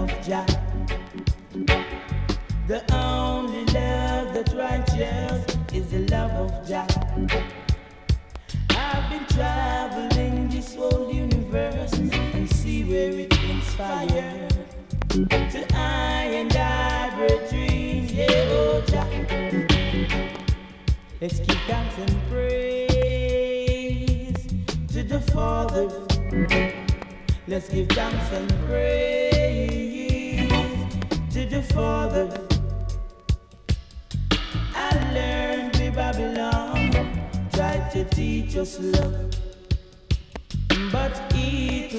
of Jah. The only love that's righteous is the love of Jah. I've been traveling this whole universe and see where it inspired. To I and I bird dreams, yeah, oh Jah. Let's give thanks and praise to the Father. Let's give thanks and praise to the Father. I learned with Babylon tried to teach us love, but it